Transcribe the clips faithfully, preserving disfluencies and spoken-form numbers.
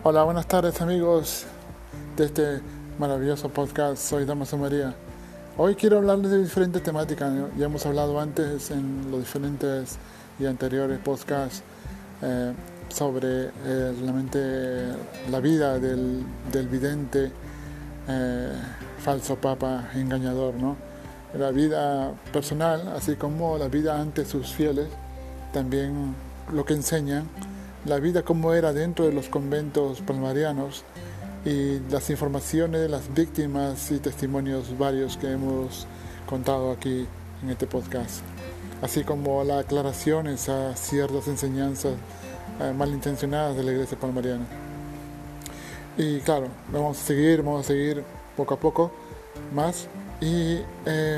Hola, buenas tardes amigos de este maravilloso podcast. Soy Damaso María. Hoy quiero hablarles de diferentes temáticas. ¿no? Ya hemos hablado antes en los diferentes y anteriores podcasts eh, sobre eh, realmente la vida del, del vidente eh, falso papa engañador, ¿no? La vida personal, así como la vida ante sus fieles, también lo que enseñan, la vida como era dentro de los conventos palmarianos y las informaciones de las víctimas y testimonios varios que hemos contado aquí en este podcast, así como las aclaraciones a ciertas enseñanzas eh, malintencionadas de la iglesia palmariana. Y claro, vamos a seguir, vamos a seguir poco a poco más. Y eh,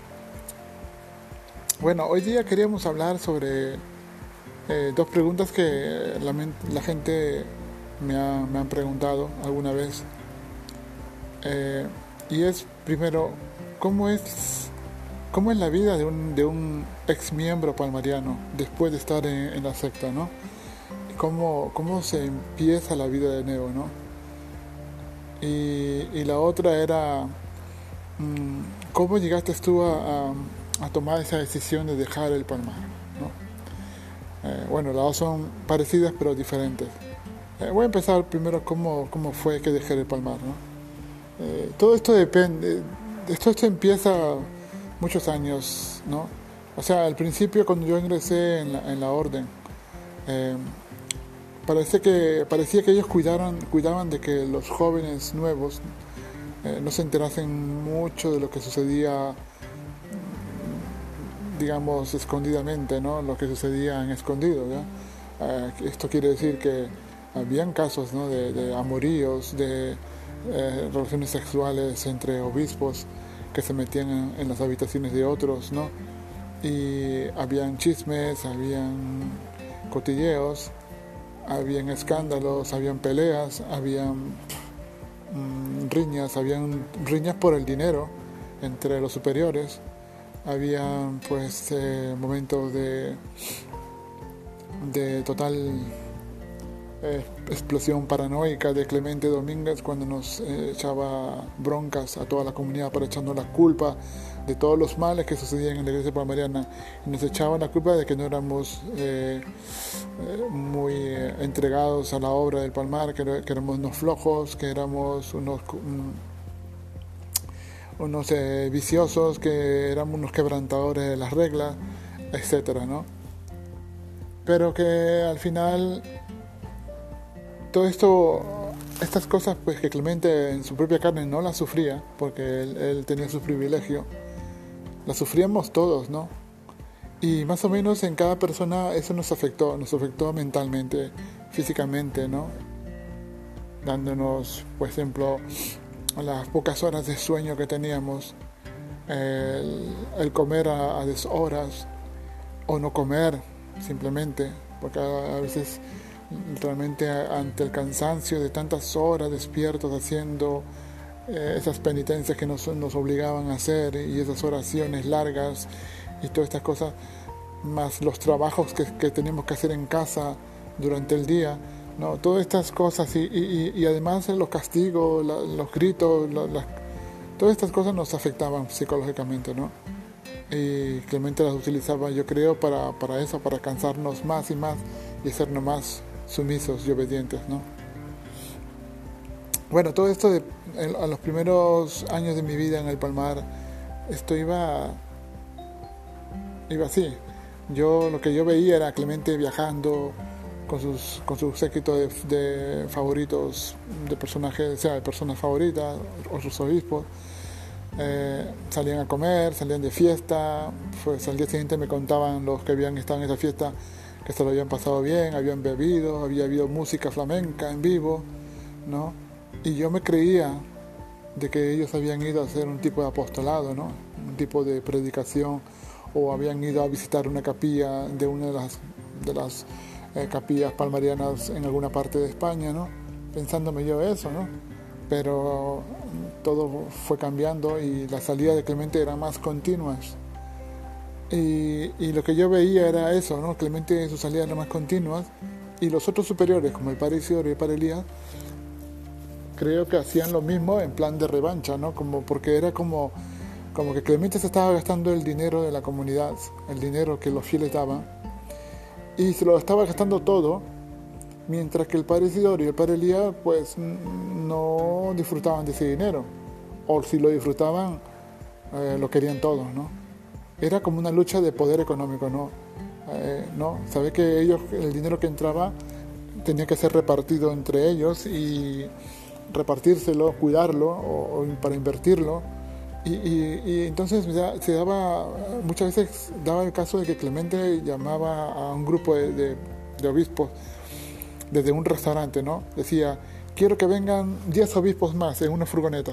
bueno, hoy día queríamos hablar sobre eh, dos preguntas que la, la gente me, ha, me han preguntado alguna vez. Eh, y es, primero, ¿cómo es, cómo es la vida de un, de un ex miembro palmariano después de estar en, en la secta, ¿no? ¿Cómo, cómo se empieza la vida de nuevo, ¿no? Y, y la otra era, ¿cómo llegaste tú a, a, a tomar esa decisión de dejar el Palmar? ¿no? Eh, bueno, las dos son parecidas pero diferentes. Eh, voy a empezar primero cómo, cómo fue que dejé el Palmar. ¿no? Eh, todo esto depende, esto, esto empieza muchos años, ¿no? O sea, al principio cuando yo ingresé en la, en la orden, eh, parece que, parecía que ellos cuidaran, cuidaban de que los jóvenes nuevos Eh, no se enterasen mucho de lo que sucedía, digamos, escondidamente, ¿no? Lo que sucedía en escondido, ¿ya? Eh, esto quiere decir que habían casos, ¿no? de, de amoríos, de eh, relaciones sexuales entre obispos que se metían en, en las habitaciones de otros, ¿no? Y habían chismes, habían cotilleos, habían escándalos, habían peleas, habían riñas, habían riñas por el dinero entre los superiores, habían pues eh, momentos de de total eh, explosión paranoica de Clemente Domínguez cuando nos eh, echaba broncas a toda la comunidad para echarnos la culpa de todos los males que sucedían en la iglesia palmariana, y nos echaban la culpa de que no éramos eh, eh, muy eh, entregados a la obra del Palmar, que, que éramos unos flojos, que éramos unos um, unos eh, viciosos, que éramos unos quebrantadores de las reglas, etcétera, ¿no? Pero que al final todo esto, estas cosas pues que Clemente en su propia carne no las sufría, porque él, él tenía su privilegio, las sufríamos todos, ¿no? Y más o menos en cada persona eso nos afectó, nos afectó mentalmente, físicamente, ¿no? Dándonos, por ejemplo, las pocas horas de sueño que teníamos, el, el comer a, a deshoras, o no comer simplemente, porque a, a veces realmente ante el cansancio de tantas horas despiertos haciendo eh, esas penitencias que nos, nos obligaban a hacer, y esas oraciones largas y todas estas cosas, más los trabajos que, que tenemos que hacer en casa durante el día, ¿no? Todas estas cosas y, y, y además los castigos, la, los gritos, la, la, todas estas cosas nos afectaban psicológicamente, ¿no? Y Clemente las utilizaba, yo creo, para, para eso, para cansarnos más y más y hacernos más sumisos y obedientes, ¿no? Bueno, todo esto de, a los primeros años de mi vida en el Palmar, esto iba iba así. Yo lo que yo veía era Clemente viajando con sus con su séquito de, de favoritos, de personajes, o sea, de personas favoritas, otros obispos. Eh, salían a comer, salían de fiesta, pues al día siguiente me contaban los que habían estado en esa fiesta que se lo habían pasado bien, habían bebido, había habido música flamenca en vivo, ¿no? Y yo me creía de que ellos habían ido a hacer un tipo de apostolado, ¿no? Un tipo de predicación, o habían ido a visitar una capilla de una de las, de las eh, capillas palmarianas en alguna parte de España, ¿no? Pensándome yo eso, ¿no? Pero todo fue cambiando y la salida de Clemente era más continuas. Y, y lo que yo veía era eso, ¿no? Clemente, sus salidas eran más continuas, Y los otros superiores, como el padre Isidoro y el padre Elías, creo que hacían lo mismo en plan de revancha, ¿no? Como porque era como, como que Clemente se estaba gastando el dinero de la comunidad, el dinero que los fieles daban, y se lo estaba gastando todo, mientras que el padre Isidoro y el padre Elías pues no disfrutaban de ese dinero, o si lo disfrutaban, eh, lo querían todos, ¿no? Era como una lucha de poder económico, ¿no? Eh, ¿no? Sabe que ellos, el dinero que entraba tenía que ser repartido entre ellos y repartírselo, cuidarlo o, o para invertirlo. Y, y, y entonces se daba, muchas veces daba el caso de que Clemente llamaba a un grupo de, de, de obispos desde un restaurante, ¿no? Decía, quiero que vengan diez obispos más en una furgoneta.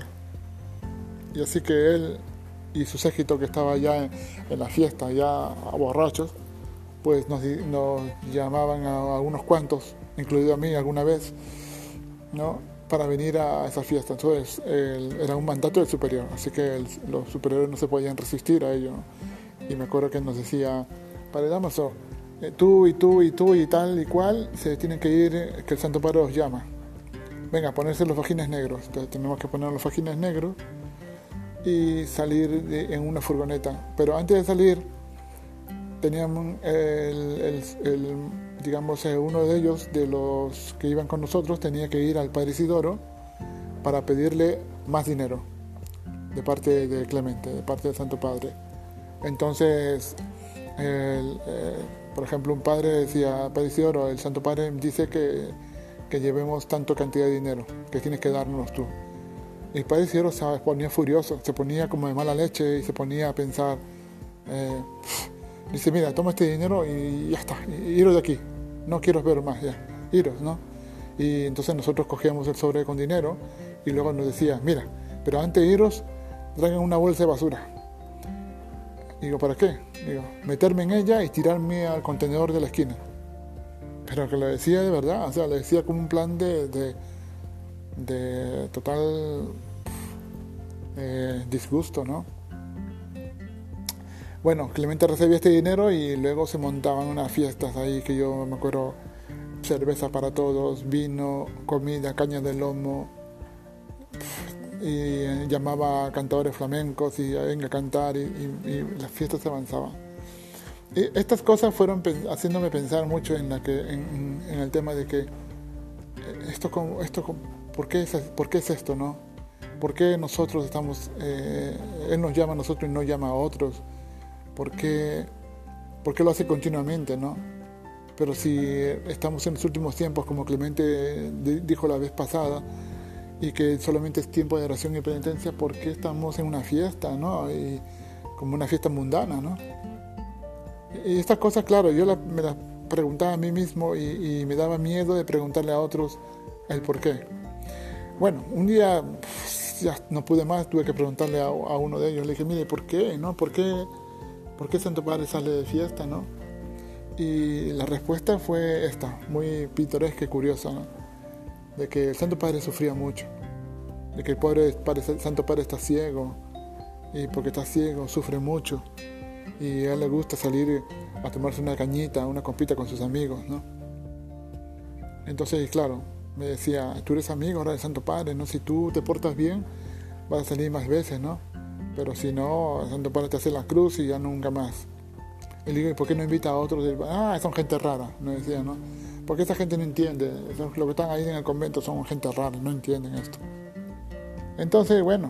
Y así que él y su séquito que estaba ya en, en la fiesta, ya a borrachos, pues nos, nos llamaban a, a unos cuantos, incluido a mí alguna vez, ¿no? Para venir a esa fiesta. Entonces el, era un mandato del superior, así que el, los superiores no se podían resistir a ello. Y me acuerdo que nos decía, Padre Dámaso, eh, tú y tú y tú y tal y cual se tienen que ir, eh, que el Santo Padre os llama. Venga, ponerse los fajines negros. Entonces tenemos que poner los fajines negros y salir de, en una furgoneta. Pero antes de salir teníamos el, el, el digamos, uno de ellos, de los que iban con nosotros, tenía que ir al padre Isidoro para pedirle más dinero de parte de Clemente, de parte del Santo Padre. Entonces, el, eh, por ejemplo, un padre decía, padre Isidoro, el Santo Padre dice que, que llevemos tanto cantidad de dinero, que tienes que darnos tú. Y el padre Isidoro se ponía furioso, se ponía como de mala leche y se ponía a pensar, eh, dice, mira, toma este dinero y ya está, y iros de aquí. No quiero ver más ya, iros, ¿no? Y entonces nosotros cogíamos el sobre con dinero y luego nos decía, mira, pero antes de iros, traigan una bolsa de basura. Digo, ¿para qué? Digo, meterme en ella y tirarme al contenedor de la esquina. Pero que lo decía de verdad, o sea, lo decía como un plan de, de, de total eh, disgusto, ¿no? Bueno, Clemente recibía este dinero y luego se montaban unas fiestas ahí que yo me acuerdo, cerveza para todos, vino, comida, caña de lomo, y llamaba a cantadores flamencos y venga a cantar y, y, y las fiestas se avanzaban. Y estas cosas fueron haciéndome pensar mucho en, la que, en, en el tema de que esto, esto ¿por qué es, por qué es esto, no? ¿Por qué nosotros estamos, eh, él nos llama a nosotros y no llama a otros? ¿Por qué, ¿Por qué lo hace continuamente, no? Pero si estamos en los últimos tiempos, como Clemente dijo la vez pasada, y que solamente es tiempo de oración y penitencia, ¿por qué estamos en una fiesta, no? Y como una fiesta mundana, ¿no? Y estas cosas, claro, yo la, me las preguntaba a mí mismo y, y me daba miedo de preguntarle a otros el por qué. Bueno, un día ya no pude más, tuve que preguntarle a, a uno de ellos. Le dije, mire, ¿por qué, no? ¿Por qué? ¿Por qué Santo Padre sale de fiesta, no? Y la respuesta fue esta, muy pintoresca y curiosa, ¿no? De que el Santo Padre sufría mucho, de que el pobre padre, Santo Padre está ciego, y porque está ciego sufre mucho, y a él le gusta salir a tomarse una cañita, una copita con sus amigos, ¿no? Entonces, claro, me decía, tú eres amigo ahora del Santo Padre, ¿no? Si tú te portas bien, vas a salir más veces, ¿no? Pero si no, el Santo Padre te hace la cruz y ya nunca más. Y le digo, ¿y por qué no invita a otros? Ah, son gente rara, me decía, ¿no? Porque esa gente no entiende. Los que están ahí en el convento son gente rara, no entienden esto. Entonces, bueno,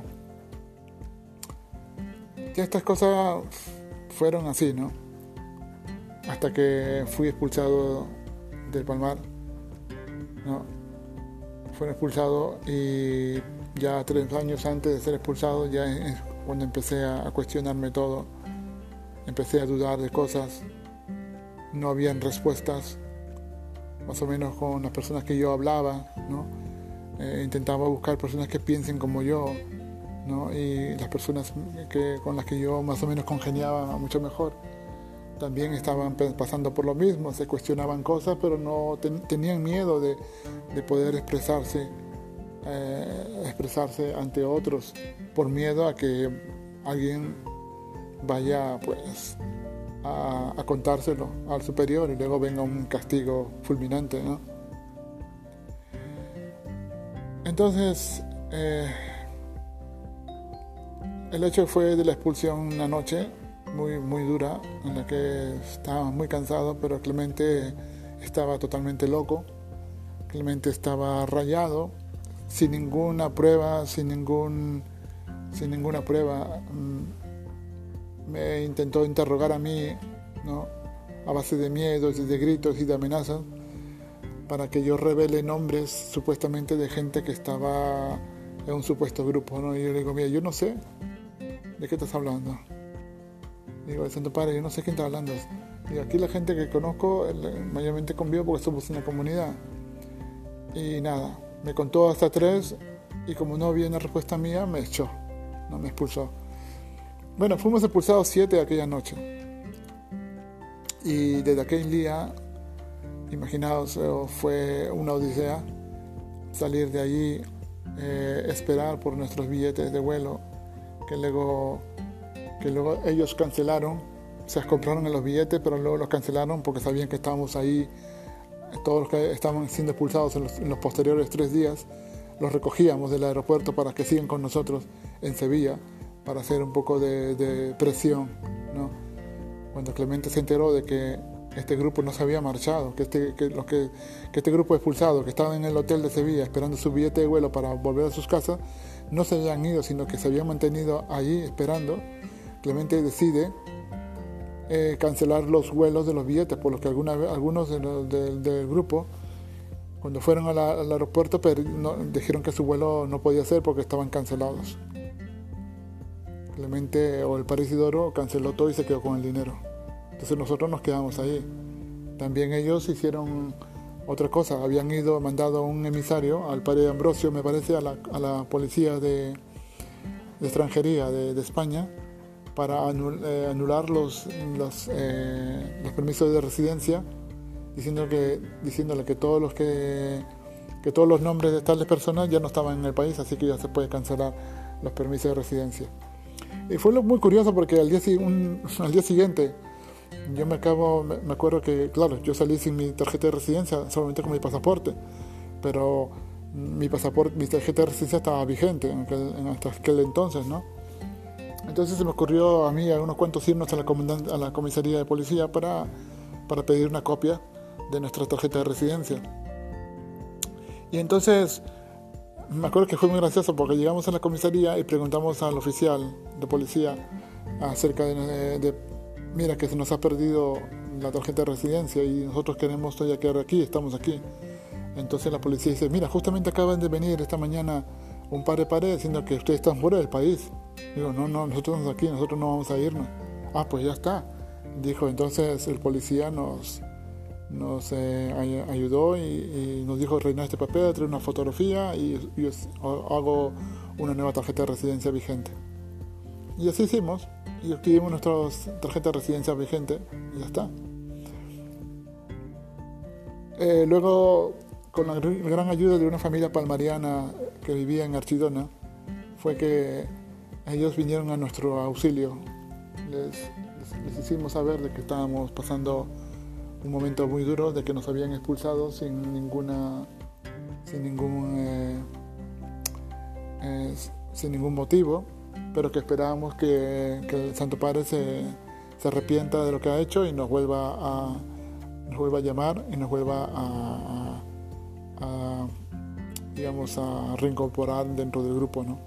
ya estas cosas fueron así, ¿no? Hasta que fui expulsado del Palmar, ¿no? Fui expulsado y ya tres años antes de ser expulsado, ya es cuando empecé a cuestionarme todo. Empecé a dudar de cosas, no habían respuestas, más o menos con las personas que yo hablaba, ¿no? Eh, intentaba buscar personas que piensen como yo, ¿no? Y las personas que, con las que yo más o menos congeniaba mucho mejor, también estaban pasando por lo mismo, se cuestionaban cosas, pero no ten, tenían miedo de, de poder expresarse, eh, expresarse ante otros, por miedo a que alguien vaya pues a, a contárselo al superior y luego venga un castigo fulminante, ¿no? Entonces, eh, el hecho fue de la expulsión una noche muy, muy dura, en la que estaba muy cansado, pero Clemente estaba totalmente loco. Clemente estaba rayado, sin ninguna prueba, sin ningún, sin ninguna prueba. Me intentó interrogar a mí, ¿no?, a base de miedos y de gritos y de amenazas, para que yo revele nombres supuestamente de gente que estaba en un supuesto grupo, ¿no? Y yo le digo, mira, yo no sé de qué estás hablando. Digo, el Santo Padre, yo no sé quién está hablando. Digo, aquí la gente que conozco mayormente convivo porque somos una comunidad. Y nada, me contó hasta tres y como no había una respuesta mía, me echó, no me expulsó. Bueno, fuimos expulsados siete aquella noche. Y desde aquel día, imaginaos, fue una odisea salir de allí, eh, esperar por nuestros billetes de vuelo, que luego, que luego ellos cancelaron. O sea, compraron los billetes, pero luego los cancelaron porque sabían que estábamos ahí. Todos los que estaban siendo expulsados en los, en los posteriores tres días, los recogíamos del aeropuerto para que sigan con nosotros en Sevilla, para hacer un poco de, de presión, ¿no? Cuando Clemente se enteró de que este grupo no se había marchado, que este, que los que, que este grupo expulsado, que estaban en el hotel de Sevilla esperando su billete de vuelo para volver a sus casas, no se habían ido, sino que se habían mantenido allí esperando, Clemente decide Eh, cancelar los vuelos de los billetes, por lo que alguna, algunos de los, de, del grupo, cuando fueron a la, al aeropuerto, pero no, dijeron que su vuelo no podía ser porque estaban cancelados. Clemente o el Padre Isidoro canceló todo y se quedó con el dinero. Entonces nosotros nos quedamos ahí. También ellos hicieron otra cosa, habían ido, mandado un emisario al Padre Ambrosio, me parece, a la, a la policía de, de extranjería de, de España, para anul, eh, anular los, los, eh, los permisos de residencia, diciendo que, diciéndole que todos los que, que todos los nombres de tales personas ya no estaban en el país, así que ya se puede cancelar los permisos de residencia. Y fue muy curioso porque al día, un, al día siguiente, yo me acabo, me, me acuerdo que, claro, yo salí sin mi tarjeta de residencia, solamente con mi pasaporte, pero mi pasaporte, mi tarjeta de residencia estaba vigente en aquel, en hasta aquel entonces, ¿no? Entonces se me ocurrió a mí a unos cuantos irnos a la, a la comisaría de policía para, para pedir una copia de nuestra tarjeta de residencia. Y entonces me acuerdo que fue muy gracioso porque llegamos a la comisaría y preguntamos al oficial de policía acerca de, de, de mira, que se nos ha perdido la tarjeta de residencia y nosotros queremos todavía quedar aquí, estamos aquí. Entonces la policía dice, mira, justamente acaban de venir esta mañana un par de pares diciendo que ustedes están fuera del país. Digo, no, no, nosotros estamos aquí, nosotros no vamos a irnos. Ah, pues ya está. Dijo, entonces el policía nos, nos eh, ayudó y, y nos dijo, rellenar este papel, traer una fotografía y, y hago una nueva tarjeta de residencia vigente. Y así hicimos, y escribimos nuestra tarjeta de residencia vigente y ya está. Eh, luego, con la gran ayuda de una familia palmariana que vivía en Archidona, fue que ellos vinieron a nuestro auxilio. Les, les, les hicimos saber de que estábamos pasando un momento muy duro, de que nos habían expulsado sin ninguna, sin ningún, eh, eh, sin ningún motivo, pero que esperábamos que, que el Santo Padre se, se arrepienta de lo que ha hecho y nos vuelva a, nos vuelva a llamar y nos vuelva a, a, a digamos, a reincorporar dentro del grupo, ¿no?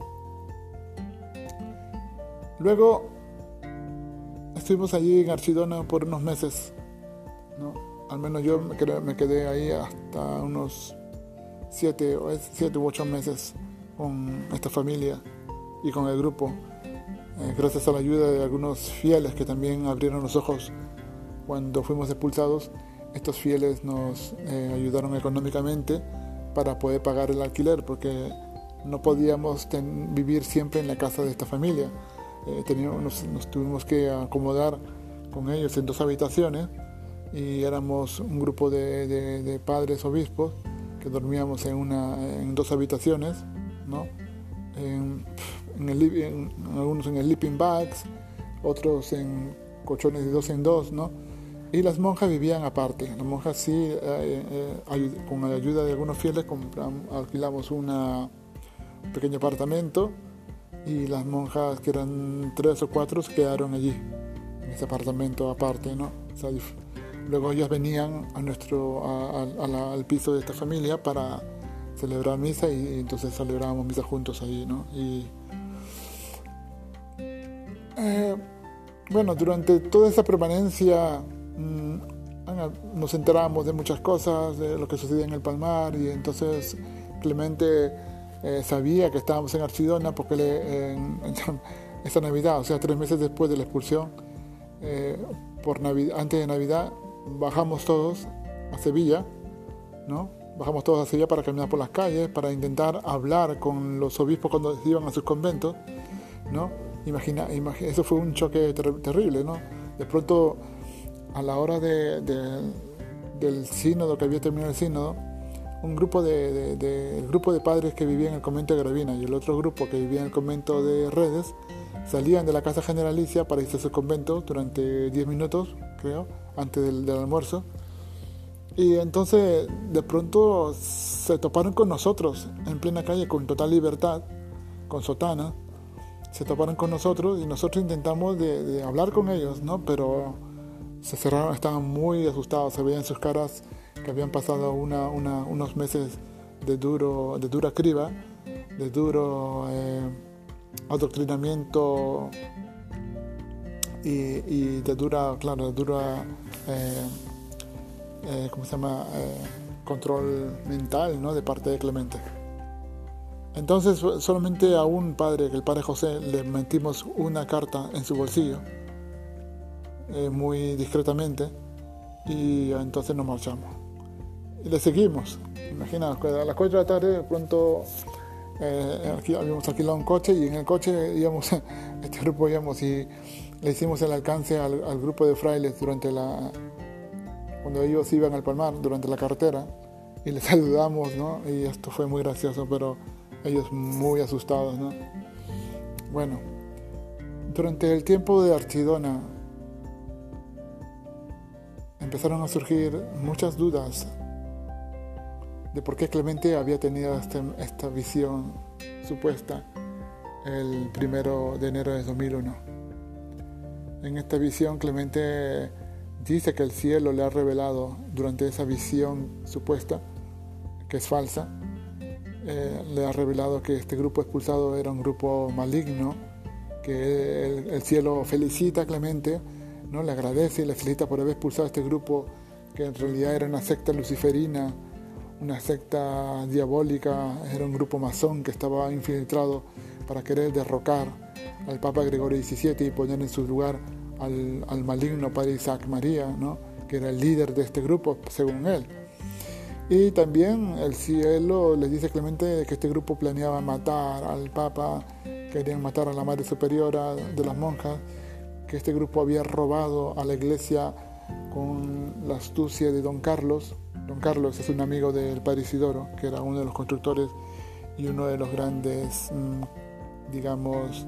Luego estuvimos allí en Archidona por unos meses, ¿no? Al menos yo me quedé, me quedé ahí hasta unos siete, siete u ocho meses con esta familia y con el grupo, eh, gracias a la ayuda de algunos fieles que también abrieron los ojos cuando fuimos expulsados. Estos fieles nos eh, ayudaron económicamente para poder pagar el alquiler, porque no podíamos ten, vivir siempre en la casa de esta familia. Eh, teníamos, nos, nos tuvimos que acomodar con ellos en dos habitaciones y éramos un grupo de, de, de padres obispos que dormíamos en, una, en dos habitaciones, ¿no? En, en, el, en algunos en sleeping bags, otros en colchones de dos en dos, ¿no? Y las monjas vivían aparte. Las monjas sí, eh, eh, ayud- con la ayuda de algunos fieles, compram- alquilamos una, un pequeño apartamento, y las monjas, que eran tres o cuatro, se quedaron allí, en ese apartamento aparte, ¿no? O sea, dif- luego ellas venían a nuestro, a- a- a la- al piso de esta familia para celebrar misa, y entonces celebrábamos misa juntos ahí, ¿no? Y eh, bueno, durante toda esa permanencia mmm, nos enterábamos de muchas cosas, de lo que sucedía en el Palmar, y entonces Clemente eh, sabía que estábamos en Archidona porque le, en, en esa Navidad, o sea, tres meses después de la expulsión, eh, por Navidad, antes de Navidad, bajamos todos a Sevilla, ¿no? Bajamos todos a Sevilla para caminar por las calles, para intentar hablar con los obispos cuando iban a sus conventos, ¿no? Imagina, imagina, eso fue un choque ter- terrible, ¿no? De pronto, a la hora de, de, del sínodo, que había terminado el sínodo, un grupo de, de, de, el grupo de padres que vivían en el convento de Gravina y el otro grupo que vivía en el convento de Redes salían de la casa generalicia para irse a su convento durante diez minutos, creo, antes del, del almuerzo. Y entonces de pronto se toparon con nosotros en plena calle con total libertad, con sotana. Se toparon con nosotros y nosotros intentamos de, de hablar con ellos, ¿no? Pero se cerraron, estaban muy asustados, se veían en sus caras que habían pasado una, una, unos meses de, duro, de dura criba, de duro eh, adoctrinamiento y, y de dura, claro, de dura, eh, eh, ¿cómo se llama? Eh, control mental, ¿no? De parte de Clemente. Entonces solamente a un padre, que el padre José, le metimos una carta en su bolsillo, eh, muy discretamente, y entonces nos marchamos. Y le seguimos. Imagina, a las cuatro de la tarde, de pronto eh, aquí habíamos alquilado un coche, y en el coche íbamos, este grupo íbamos, y le hicimos el alcance al, al grupo de frailes durante la, cuando ellos iban al Palmar, durante la carretera, y les saludamos, ¿no? Y esto fue muy gracioso, pero ellos muy asustados, ¿no? Bueno, durante el tiempo de Archidona empezaron a surgir muchas dudas de por qué Clemente había tenido este, esta visión supuesta el primero de enero de dos mil uno. En esta visión Clemente dice que el cielo le ha revelado, durante esa visión supuesta, que es falsa, Eh, le ha revelado que este grupo expulsado era un grupo maligno, que el, el cielo felicita a Clemente, ¿no? Le agradece y le felicita por haber expulsado a este grupo, que en realidad era una secta luciferina, una secta diabólica, era un grupo masón que estaba infiltrado para querer derrocar al Papa Gregorio diecisiete y poner en su lugar al, al maligno padre Isaac María, ¿no? Que era el líder de este grupo, según él. Y también el cielo les dice Clemente que este grupo planeaba matar al Papa, querían matar a la Madre Superiora de las monjas, que este grupo había robado a la iglesia con la astucia de Don Carlos. Don Carlos es un amigo del Padre Isidoro, que era uno de los constructores y uno de los grandes, digamos,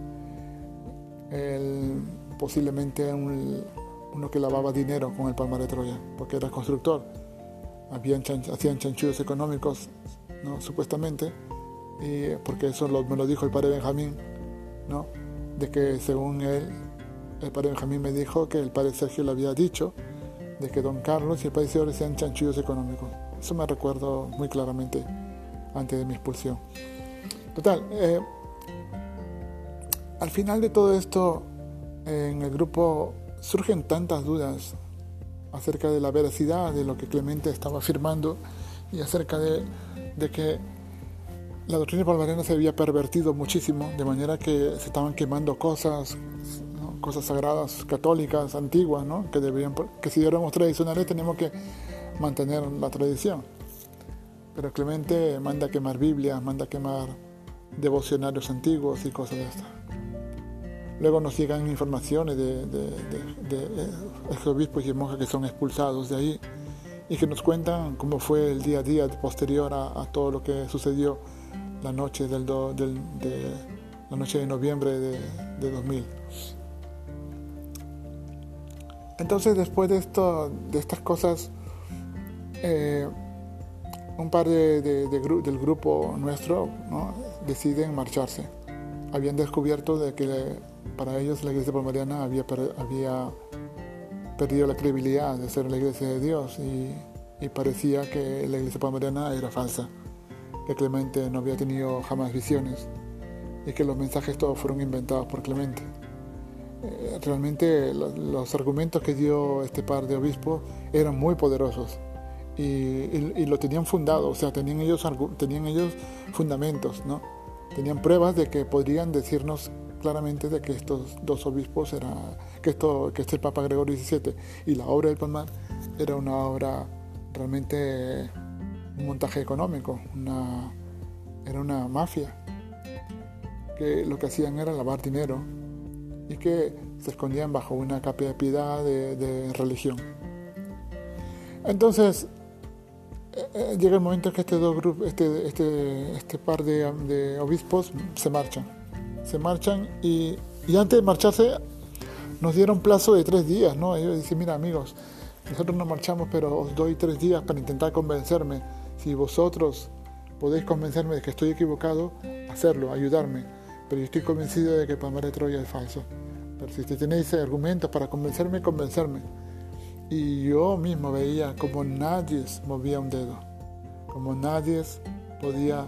el, posiblemente un, uno que lavaba dinero con el Palmar de Troya, porque era constructor. Habían chan, hacían chanchullos económicos, ¿no? Supuestamente, y porque eso lo, me lo dijo el padre Benjamín, ¿no? De que según él, el padre Benjamín me dijo que el padre Sergio le había dicho de que Don Carlos y el padre Isidoro hacían chanchullos económicos. Eso me recuerdo muy claramente antes de mi expulsión. Total, eh, al final de todo esto, eh, en el grupo surgen tantas dudas acerca de la veracidad de lo que Clemente estaba afirmando, y acerca de, de que la doctrina palmariana se había pervertido muchísimo, de manera que se estaban quemando cosas, ¿no? Cosas sagradas, católicas, antiguas, ¿no? que, deberían, que si éramos tradicionales teníamos que mantener la tradición. Pero Clemente manda a quemar Biblias, manda a quemar devocionarios antiguos y cosas de estas. Luego nos llegan informaciones de, de, de, de obispos y monjas que son expulsados de ahí, y que nos cuentan cómo fue el día a día posterior a, a todo lo que sucedió la noche, del do, del, de, la noche de noviembre de, de dos mil. Entonces, después de, esto, de estas cosas, eh, un par de, de, de gru- del grupo nuestro, ¿no?, deciden marcharse. Habían descubierto de que para ellos la iglesia palmariana había, per- había perdido la credibilidad de ser la iglesia de Dios y, y parecía que la iglesia palmariana era falsa, que Clemente no había tenido jamás visiones y que los mensajes todos fueron inventados por Clemente. Eh, realmente lo, los argumentos que dio este par de obispos eran muy poderosos y, y, y lo tenían fundado, o sea, tenían ellos, tenían ellos fundamentos, ¿no? Tenían pruebas de que podrían decirnos claramente de que estos dos obispos era, que esto, que este Papa Gregorio diecisiete y la obra del Palmar era una obra realmente un montaje económico, una, era una mafia, que lo que hacían era lavar dinero y que se escondían bajo una capa de piedad de, de religión. Entonces, eh, llega el momento en que este, dos grupos, este, este, este par de, de obispos se marchan. Se marchan y, y antes de marcharse nos dieron plazo de tres días, ¿no? Ellos dicen, mira amigos, nosotros nos marchamos, pero os doy tres días para intentar convencerme. Si vosotros podéis convencerme de que estoy equivocado, hacerlo, ayudarme. Pero yo estoy convencido de que el Palmar de Troya es falso. Pero si tenéis argumentos para convencerme, convencerme. Y yo mismo veía como nadie movía un dedo, como nadie podía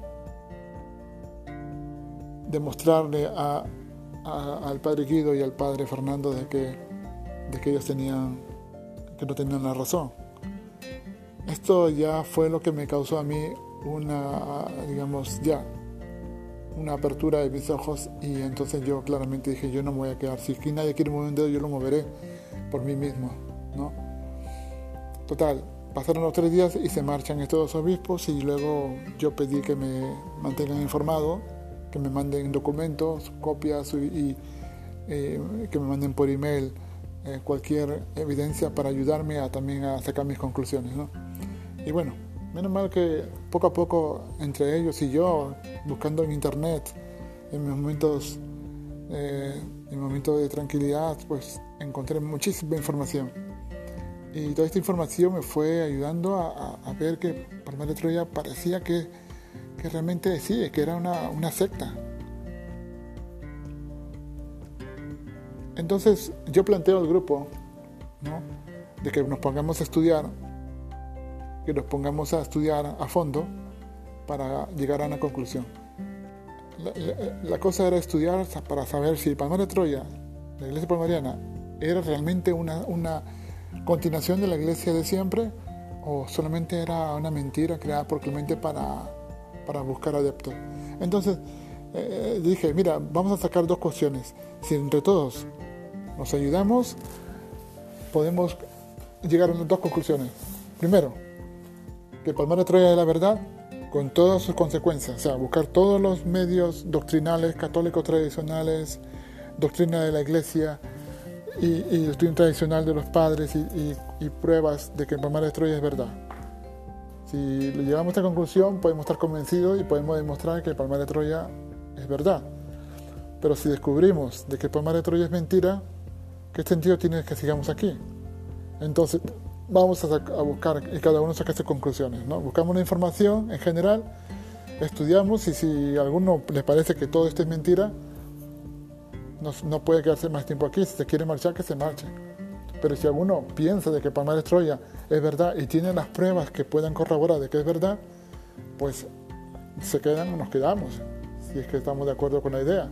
demostrarle a, a, al padre Guido y al padre Fernando de que, de que ellos tenían, que no tenían la razón. Esto ya fue lo que me causó a mí una, digamos, ya, una apertura de mis ojos y entonces yo claramente dije, yo no me voy a quedar. Si aquí nadie quiere mover un dedo, yo lo moveré por mí mismo, ¿no? Total, pasaron los tres días y se marchan estos dos obispos y luego yo pedí que me mantengan informado, que me manden documentos, copias y, y eh, que me manden por email eh, cualquier evidencia para ayudarme a también a sacar mis conclusiones, ¿no? Y bueno, menos mal que poco a poco entre ellos y yo, buscando en internet, en mis momentos, eh, en momentos de tranquilidad, pues encontré muchísima información. Y toda esta información me fue ayudando a, a, a ver que Palmar de Troya parecía que, que realmente sí, que era una, una secta. Entonces yo planteo al grupo, ¿no?, de que nos pongamos a estudiar, que nos pongamos a estudiar a fondo para llegar a una conclusión. La, la, la cosa era estudiar para saber si Palmar de Troya, la iglesia palmariana, era realmente una, una continuación de la iglesia de siempre o solamente era una mentira creada por Clemente para, para buscar adeptos. Entonces eh, dije, mira, vamos a sacar dos cuestiones. Si entre todos nos ayudamos, podemos llegar a dos conclusiones. Primero, que Palmar de Troya es la verdad con todas sus consecuencias, o sea, buscar todos los medios doctrinales, católicos tradicionales, doctrina de la iglesia y, y doctrina tradicional de los padres y, y, y pruebas de que Palmar de Troya es verdad. Si llegamos a esta conclusión, podemos estar convencidos y podemos demostrar que el Palmar de Troya es verdad. Pero si descubrimos de que el Palmar de Troya es mentira, ¿qué sentido tiene que sigamos aquí? Entonces vamos a, a buscar y cada uno saca sus conclusiones, ¿no? Buscamos una información en general, estudiamos y si a alguno les parece que todo esto es mentira, no, no puede quedarse más tiempo aquí. Si se quiere marchar, que se marche. Pero si alguno piensa de que Palmar de Troya es verdad y tiene las pruebas que puedan corroborar de que es verdad, pues se quedan o nos quedamos, si es que estamos de acuerdo con la idea.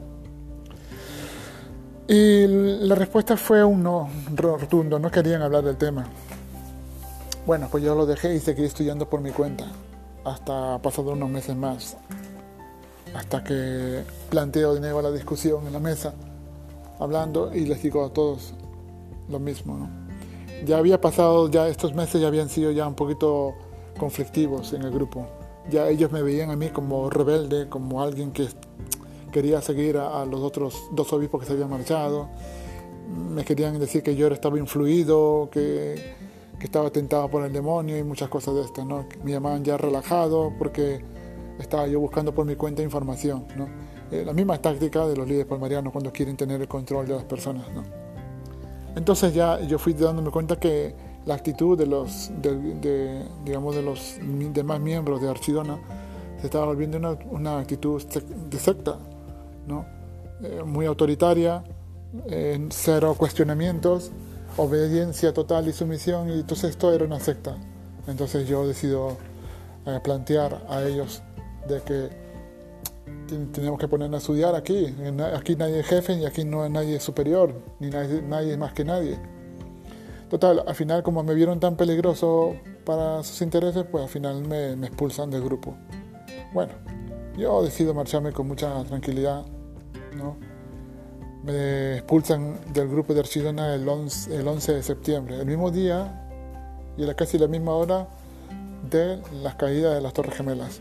Y la respuesta fue un no rotundo, no querían hablar del tema. Bueno, pues yo lo dejé y seguí estudiando por mi cuenta, hasta pasado unos meses más, hasta que planteo de nuevo la discusión en la mesa, hablando y les digo a todos lo mismo, ¿no? Ya había pasado, ya estos meses ya habían sido ya un poquito conflictivos en el grupo. Ya ellos me veían a mí como rebelde, como alguien que quería seguir a, a los otros dos obispos que se habían marchado. Me querían decir que yo estaba influido, que, que estaba tentado por el demonio y muchas cosas de estas, ¿no? Me llamaban ya relajado porque estaba yo buscando por mi cuenta información, ¿no? Eh, la misma táctica de los líderes palmarianos cuando quieren tener el control de las personas, ¿no? Entonces ya yo fui dándome cuenta que la actitud de los, de, de, digamos, de los demás miembros de Archidona se estaba volviendo una, una actitud de secta, ¿no? Eh, muy autoritaria, eh, cero cuestionamientos, obediencia total y sumisión, y entonces esto era una secta. Entonces yo decido eh, plantear a ellos de que tenemos que ponernos a estudiar aquí. Aquí nadie es jefe, y aquí no hay nadie superior, ni nadie, nadie más que nadie. Total, al final, como me vieron tan peligroso para sus intereses, pues al final me, me expulsan del grupo. Bueno, yo decido marcharme con mucha tranquilidad, ¿no? Me expulsan del grupo de Archidona el once, el once de septiembre, el mismo día y a casi la misma hora de las caídas de las Torres Gemelas.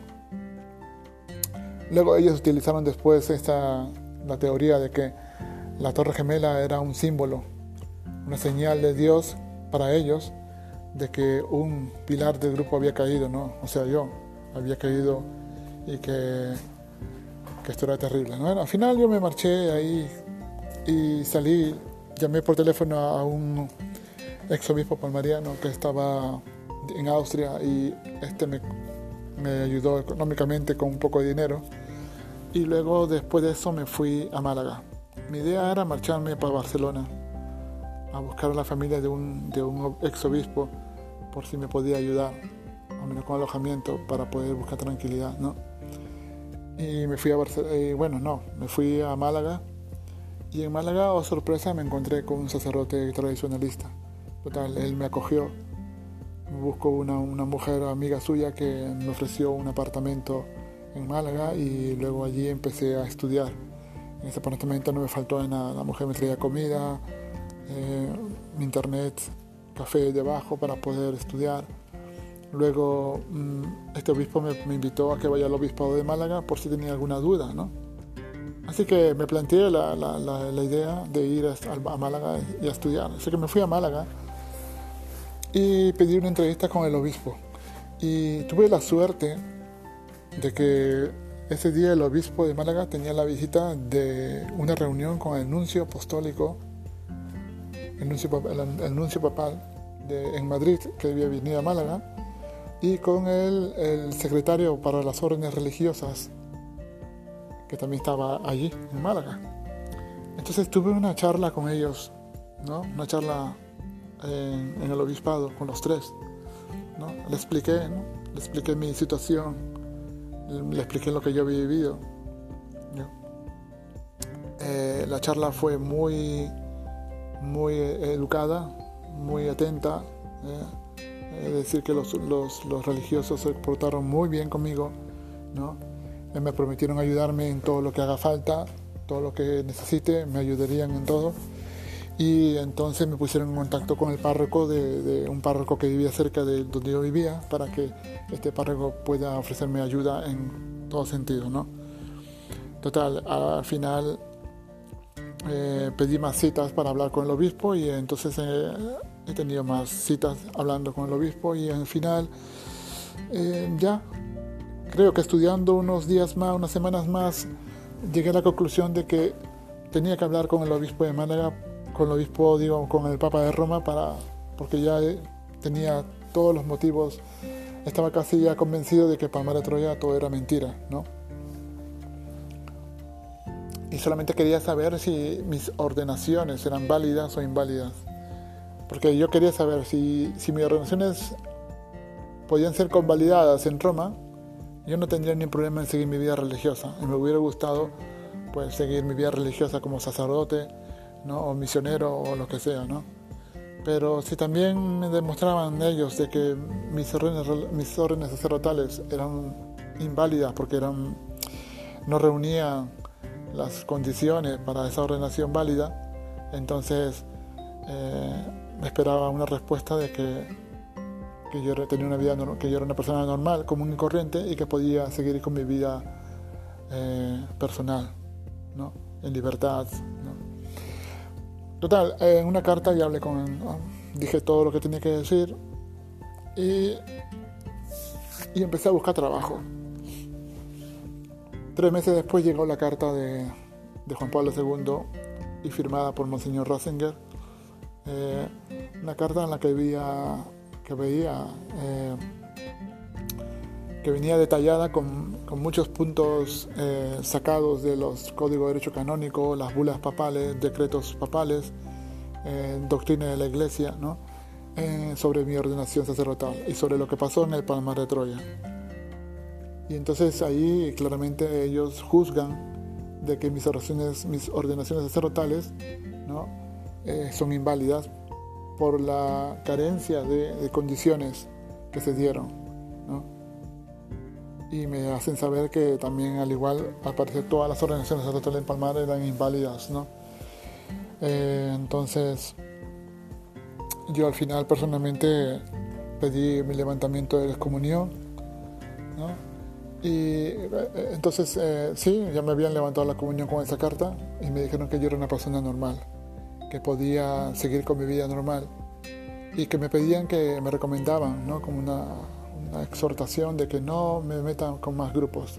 Luego ellos utilizaron después esta, la teoría de que la Torre Gemela era un símbolo, una señal de Dios para ellos de que un pilar del grupo había caído, ¿no? O sea, yo había caído y que, que esto era terrible, ¿no? Bueno, al final yo me marché ahí y salí, llamé por teléfono a un ex obispo palmariano que estaba en Austria, y este me, me ayudó económicamente con un poco de dinero, y luego después de eso me fui a Málaga. Mi idea era marcharme para Barcelona a buscar a la familia de un, de un ex obispo por si me podía ayudar, al menos con alojamiento, para poder buscar tranquilidad, ¿no? Y me fui a Barcelona, y bueno, no, me fui a Málaga, y en Málaga, oh sorpresa, me encontré con un sacerdote tradicionalista. Total, él me acogió, me buscó una, una mujer amiga suya que me ofreció un apartamento en Málaga, y luego allí empecé a estudiar. En ese apartamento no me faltó de nada, la mujer me traía comida, eh, internet, café debajo para poder estudiar. Luego este obispo me, me invitó a que vaya al obispado de Málaga por si tenía alguna duda, ¿no? Así que me planteé la, la, la, la idea de ir a, a Málaga y a estudiar. Así que me fui a Málaga y pedí una entrevista con el obispo. Y tuve la suerte de que ese día el obispo de Málaga tenía la visita de una reunión con el nuncio apostólico, el nuncio, el, el nuncio papal de, en Madrid, que había venido a Málaga, y con el, el secretario para las órdenes religiosas, que también estaba allí, en Málaga. Entonces tuve una charla con ellos, ¿no? Una charla en, en el obispado, con los tres, ¿no? Le expliqué, ¿no? Le expliqué mi situación, le expliqué lo que yo había vivido, ¿no? Eh, la charla fue muy, muy educada, muy atenta, ¿eh? Es decir, que los, los, los religiosos se portaron muy bien conmigo, ¿no? Me prometieron ayudarme en todo lo que haga falta, todo lo que necesite, me ayudarían en todo. Y entonces me pusieron en contacto con el párroco de, de un párroco que vivía cerca de donde yo vivía, para que este párroco pueda ofrecerme ayuda en todo sentido, ¿no? Total, al final eh, pedí más citas para hablar con el obispo, y entonces eh, he tenido más citas hablando con el obispo, y al final eh, ya creo que estudiando unos días más, unas semanas más, llegué a la conclusión de que tenía que hablar con el obispo de Málaga, con el obispo, digo, con el Papa de Roma, para, porque ya tenía todos los motivos, estaba casi ya convencido de que Palmar de Troya todo era mentira, ¿no? Y solamente quería saber si mis ordenaciones eran válidas o inválidas, porque yo quería saber si, si mis ordenaciones podían ser convalidadas en Roma. Yo no tendría ningún problema en seguir mi vida religiosa, y me hubiera gustado pues seguir mi vida religiosa como sacerdote, ¿no? O misionero o lo que sea, ¿no? Pero si también me demostraban ellos de que mis órdenes, mis órdenes sacerdotales eran inválidas porque eran, no reunían las condiciones para esa ordenación válida, entonces eh, me esperaba una respuesta de que que yo tenía una vida, que yo era una persona normal, común y corriente, y que podía seguir con mi vida eh, personal, ¿no? En libertad, ¿no? Total, en una carta ya hablé con, ¿no? Dije todo lo que tenía que decir, y, y empecé a buscar trabajo. Tres meses después llegó la carta de, de Juan Pablo segundo, y firmada por Monseñor Ratzinger, eh, una carta en la que veía, que, veía eh, que venía detallada con, con muchos puntos eh, sacados de los códigos de derecho canónico, las bulas papales, decretos papales, eh, doctrina de la Iglesia, ¿no? eh, sobre mi ordenación sacerdotal y sobre lo que pasó en el Palmar de Troya. Y entonces ahí claramente ellos juzgan de que mis oraciones, mis ordenaciones sacerdotales, ¿no? eh, son inválidas por la carencia de, de condiciones que se dieron, ¿no? Y me hacen saber que también, al igual, al parecer todas las ordenaciones sacerdotales en Palmar eran inválidas, ¿no? Eh, entonces yo al final personalmente pedí mi levantamiento de excomunión, ¿no? Y eh, entonces eh, sí, ya me habían levantado la comunión con esa carta y me dijeron que yo era una persona normal, que podía seguir con mi vida normal, y que me pedían, que me recomendaban, ¿no? Como una, una exhortación de que no me metan con más grupos,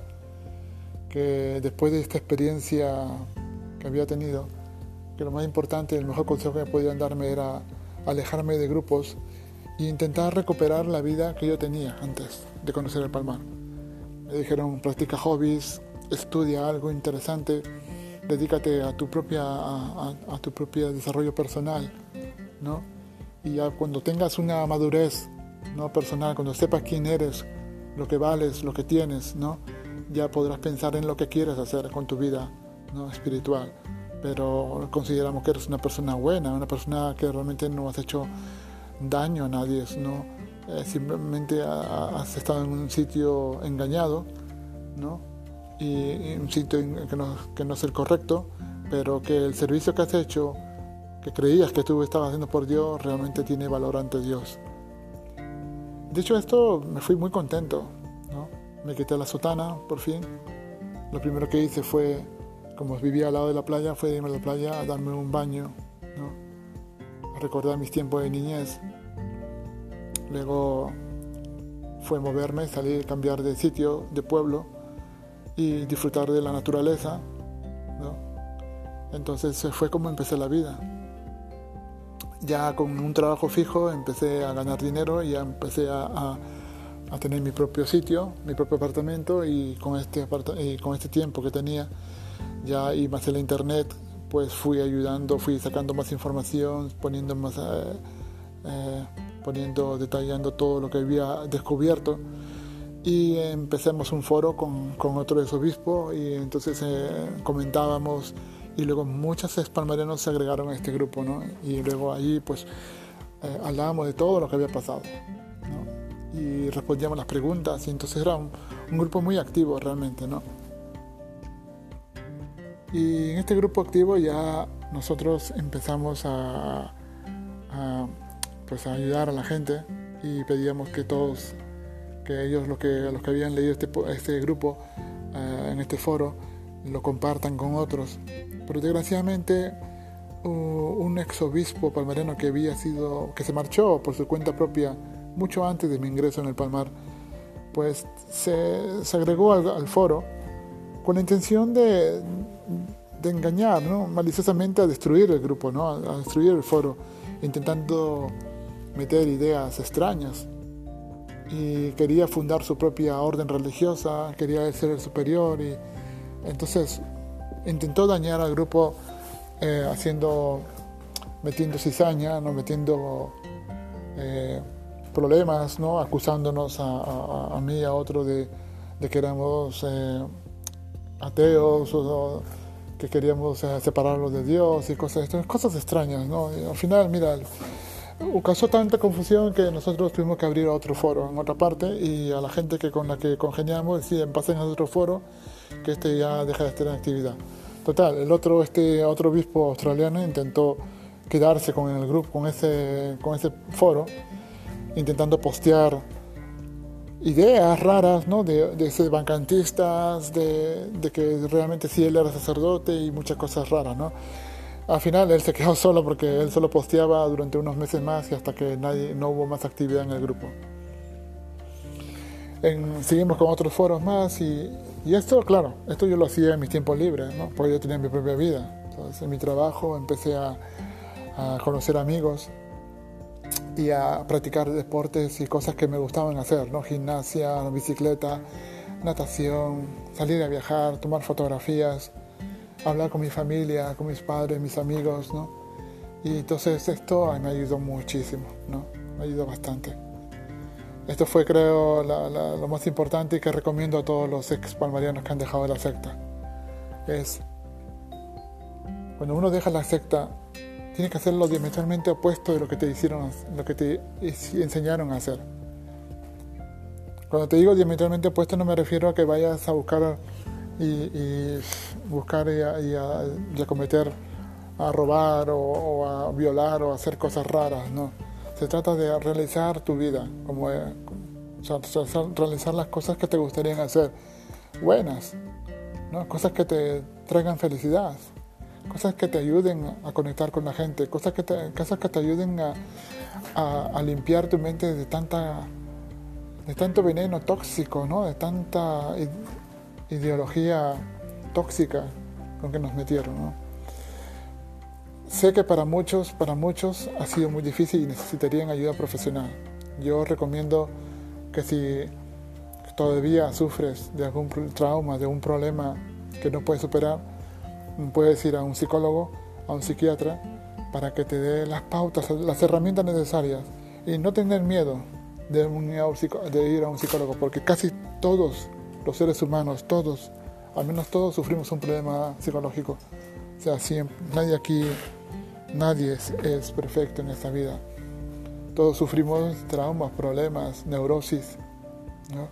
que después de esta experiencia que había tenido, que lo más importante, el mejor consejo que me podían darme era alejarme de grupos e intentar recuperar la vida que yo tenía antes de conocer el Palmar. Me dijeron: practica hobbies, estudia algo interesante, dedícate a tu propia a, a, a tu propio desarrollo personal, ¿no? Y ya cuando tengas una madurez, ¿no? personal, cuando sepas quién eres, lo que vales, lo que tienes, ¿no? ya podrás pensar en lo que quieres hacer con tu vida, ¿no? espiritual. Pero consideramos que eres una persona buena, una persona que realmente no has hecho daño a nadie, ¿no? Eh, simplemente has estado en un sitio engañado, ¿no? y, y un sitio que no, que no es el correcto, pero que el servicio que has hecho, que creías que tú estabas haciendo por Dios, realmente tiene valor ante Dios. Dicho esto, me fui muy contento, ¿no? Me quité la sotana, por fin. Lo primero que hice fue, como vivía al lado de la playa, fue irme a la playa a darme un baño, ¿no? A recordar mis tiempos de niñez. Luego fue moverme, salir, cambiar de sitio, de pueblo, y disfrutar de la naturaleza, ¿no? Entonces fue como empecé la vida. Ya con un trabajo fijo empecé a ganar dinero y ya empecé a, a, a tener mi propio sitio, mi propio apartamento, y con este, aparta- y con este tiempo que tenía, ya y más en la internet, pues fui ayudando, fui sacando más información, poniendo más, eh, eh, poniendo, detallando todo lo que había descubierto, y empezamos un foro con, con otro exobispo, y entonces eh, comentábamos, y luego muchos expalmarianos se agregaron a este grupo, ¿no? Y luego allí pues eh, hablábamos de todo lo que había pasado, ¿no? Y respondíamos las preguntas, y entonces era un, un grupo muy activo realmente, ¿no? Y en este grupo activo ya nosotros empezamos a, a, pues a ayudar a la gente, y pedíamos que todos, que ellos, los que, los que habían leído este, este grupo uh, en este foro, lo compartan con otros. Pero desgraciadamente uh, un exobispo palmariano que había sido, que se marchó por su cuenta propia mucho antes de mi ingreso en el Palmar, pues se, se agregó al, al foro con la intención de, de engañar, ¿no? maliciosamente a destruir el grupo, ¿no? a, a destruir el foro, intentando meter ideas extrañas. Y quería fundar su propia orden religiosa, quería ser el superior, y entonces intentó dañar al grupo eh, haciendo, metiendo cizaña, ¿no? metiendo eh, problemas, ¿no? acusándonos a, a, a mí y a otro de, de que éramos eh, ateos, o, o que queríamos eh, separarlos de Dios y cosas, cosas extrañas, ¿no? Y al final, mira, causó tanta confusión que nosotros tuvimos que abrir otro foro en otra parte, y a la gente que con la que congeniamos decían: pasen a otro foro, que este ya deja de estar en actividad. Total, el otro, este otro obispo australiano intentó quedarse con el grupo, con ese, con ese foro, intentando postear ideas raras, ¿no? de, de ser vacantistas, de, de que realmente sí él era sacerdote, y muchas cosas raras, ¿no? Al final él se quedó solo, porque él solo posteaba durante unos meses más, y hasta que nadie, no hubo más actividad en el grupo. En, seguimos con otros foros más, y, y esto, claro, esto yo lo hacía en mis tiempos libres, ¿no? Porque yo tenía mi propia vida. Entonces en mi trabajo empecé a, a conocer amigos y a practicar deportes y cosas que me gustaban hacer, ¿no? Gimnasia, bicicleta, natación, salir a viajar, tomar fotografías, hablar con mi familia, con mis padres, mis amigos, ¿no? Y entonces esto me ayudó muchísimo, ¿no? Me ayudó bastante. Esto fue, creo, la, la, lo más importante y que recomiendo a todos los ex palmarianos que han dejado la secta. Es, cuando uno deja la secta, tiene que hacer lo diametralmente opuesto de lo que te hicieron, lo que te enseñaron a hacer. Cuando te digo diametralmente opuesto, no me refiero a que vayas a buscar y, y buscar y a, y, a, y a cometer, a robar o, o a violar o a hacer cosas raras, no. Se trata de realizar tu vida, como, o sea, realizar las cosas que te gustarían hacer, buenas, ¿no? Cosas que te traigan felicidad, cosas que te ayuden a conectar con la gente, cosas que te, cosas que te ayuden a, a, a limpiar tu mente de tanta, de tanto veneno tóxico, ¿no? De tanta ideología tóxica con que nos metieron, ¿no? Sé que para muchos, para muchos ha sido muy difícil y necesitarían ayuda profesional. Yo recomiendo que si todavía sufres de algún trauma, de un problema que no puedes superar, puedes ir a un psicólogo, a un psiquiatra, para que te dé las pautas, las herramientas necesarias. Y no tener miedo de, un, de ir a un psicólogo, porque casi todos los seres humanos, todos, al menos todos sufrimos un problema psicológico. O sea, siempre, nadie aquí, nadie es, es perfecto en esta vida. Todos sufrimos traumas, problemas, neurosis, ¿no?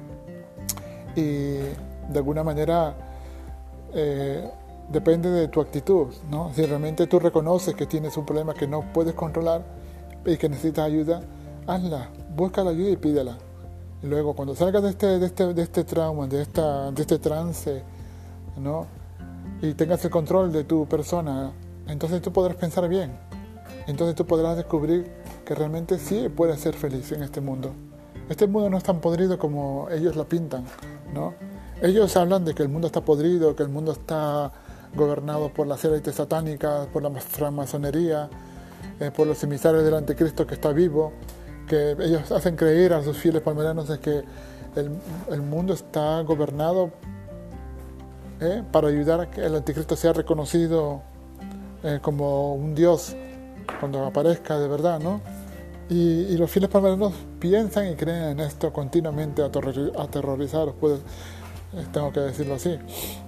Y de alguna manera eh, depende de tu actitud, ¿no? Si realmente tú reconoces que tienes un problema que no puedes controlar y que necesitas ayuda, hazla, busca la ayuda y pídela. Y luego cuando salgas de este, de este, de este trauma, de, esta, de este trance, ¿no? Y tengas el control de tu persona, entonces tú podrás pensar bien. Entonces tú podrás descubrir que realmente sí puedes ser feliz en este mundo. Este mundo no es tan podrido como ellos lo pintan, ¿no? Ellos hablan de que el mundo está podrido, que el mundo está gobernado por las élites satánicas, por la francmasonería, eh, por los emisarios del anticristo que está vivo, que ellos hacen creer a sus fieles palmarianos de que el, el mundo está gobernado ¿Eh? para ayudar a que el anticristo sea reconocido eh, como un dios cuando aparezca de verdad, ¿no? Y, y los fieles palmarianos piensan y creen en esto continuamente, aterrorizados, pues, eh, tengo que decirlo así.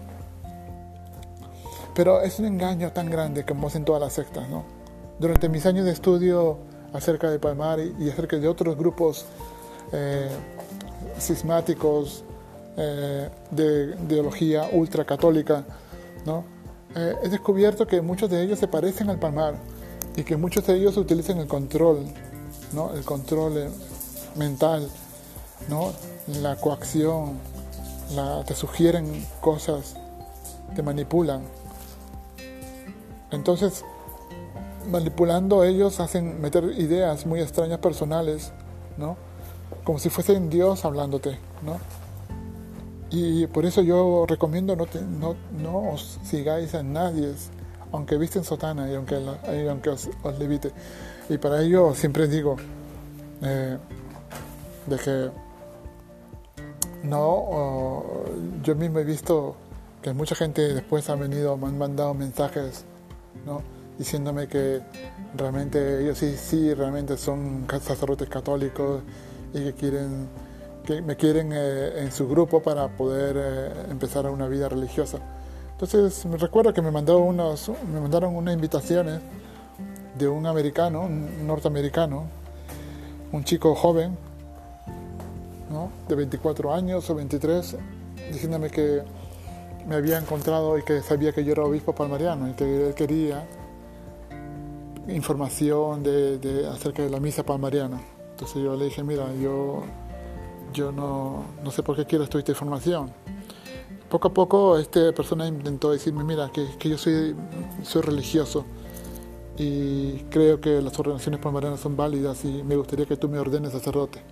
Pero es un engaño tan grande como hacen todas las sectas, ¿no? Durante mis años de estudio acerca de Palmar y, y acerca de otros grupos eh, cismáticos, Eh, de ideología ultracatólica, ¿no? Eh, he descubierto que muchos de ellos se parecen al Palmar y que muchos de ellos utilizan el control, ¿no? El control eh, mental, ¿no? La coacción, la, te sugieren cosas, te manipulan. Entonces, manipulando ellos hacen meter ideas muy extrañas personales, ¿no? Como si fuesen Dios hablándote, ¿no? Y por eso yo recomiendo no, te, no, no os sigáis a nadie, aunque visten sotana y aunque, la, y aunque os, os levite. Y para ello siempre digo eh, de que no, oh, yo mismo he visto que mucha gente después ha venido, me han mandado mensajes, ¿no? Diciéndome que realmente ellos sí, sí, realmente son sacerdotes católicos y que quieren... que me quieren eh, en su grupo para poder eh, empezar una vida religiosa. Entonces me recuerdo que me mandaron unos, me mandaron unas invitaciones de un americano, un norteamericano, un chico joven, ¿no? De veinticuatro años o veintitrés, diciéndome que me había encontrado y que sabía que yo era obispo palmariano y que él quería información de, de, acerca de la misa palmariana. Entonces yo le dije, mira, yo... yo no, no sé por qué quieres toda esta información. Poco a poco esta persona intentó decirme, mira, que, que yo soy, soy religioso y creo que las ordenaciones palmarianas son válidas y me gustaría que tú me ordenes sacerdote.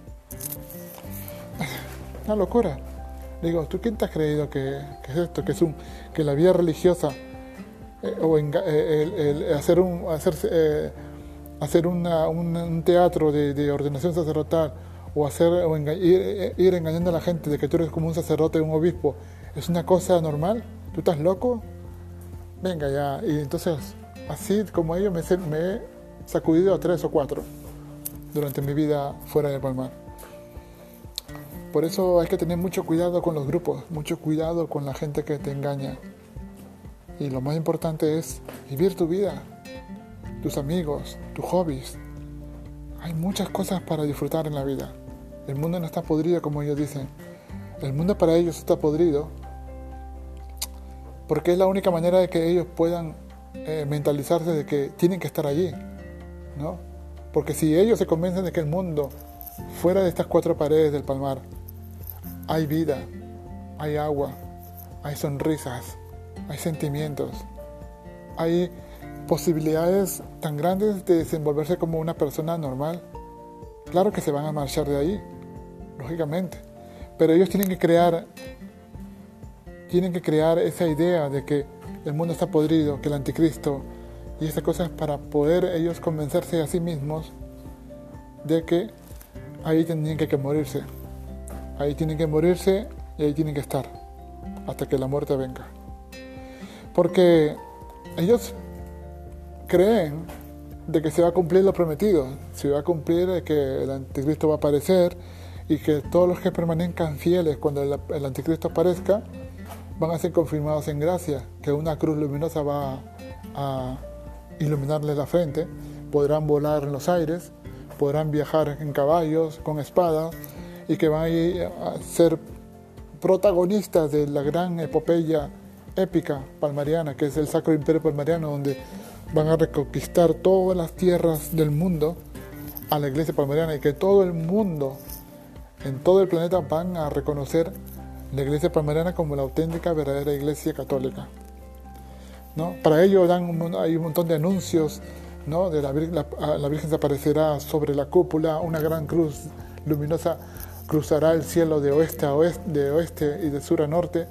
Una locura. Digo, ¿tú quién te has creído que, que es esto? Que, es un, que la vida religiosa eh, o en, eh, el, el hacer un hacer, eh, hacer una, un, un teatro de, de ordenación sacerdotal, o hacer o enga, ir, ir engañando a la gente de que tú eres como un sacerdote o un obispo, ¿es una cosa normal? ¿Tú estás loco? Venga ya. Y entonces, así como ellos, me, me he sacudido a tres o cuatro durante mi vida fuera de Palmar. Por eso hay que tener mucho cuidado con los grupos, mucho cuidado con la gente que te engaña. Y lo más importante es vivir tu vida, tus amigos, tus hobbies. Hay muchas cosas para disfrutar en la vida. El mundo no está podrido, como ellos dicen. El mundo para ellos está podrido porque es la única manera de que ellos puedan eh, mentalizarse de que tienen que estar allí, ¿no? Porque si ellos se convencen de que el mundo, fuera de estas cuatro paredes del Palmar, hay vida, hay agua, hay sonrisas, hay sentimientos, hay posibilidades tan grandes de desenvolverse como una persona normal, claro que se van a marchar de ahí, lógicamente. Pero ellos tienen que crear, tienen que crear esa idea de que el mundo está podrido, que el anticristo y esas cosas, para poder ellos convencerse a sí mismos de que ahí tienen que, que morirse. Ahí tienen que morirse y ahí tienen que estar hasta que la muerte venga. Porque ellos creen de que se va a cumplir lo prometido, se va a cumplir de que el anticristo va a aparecer y que todos los que permanezcan fieles cuando el, el anticristo aparezca van a ser confirmados en gracia, que una cruz luminosa va a, a iluminarles la frente, podrán volar en los aires, podrán viajar en caballos, con espadas, y que van a, ir a ser protagonistas de la gran epopeya épica palmariana, que es el Sacro Imperio Palmariano, donde van a reconquistar todas las tierras del mundo a la iglesia palmariana, y que todo el mundo, en todo el planeta, van a reconocer la iglesia palmariana como la auténtica, verdadera iglesia católica, ¿no? Para ello dan un, hay un montón de anuncios, ¿no? De la, la, la Virgen se aparecerá sobre la cúpula, una gran cruz luminosa cruzará el cielo de oeste a oeste, de oeste y de sur a norte.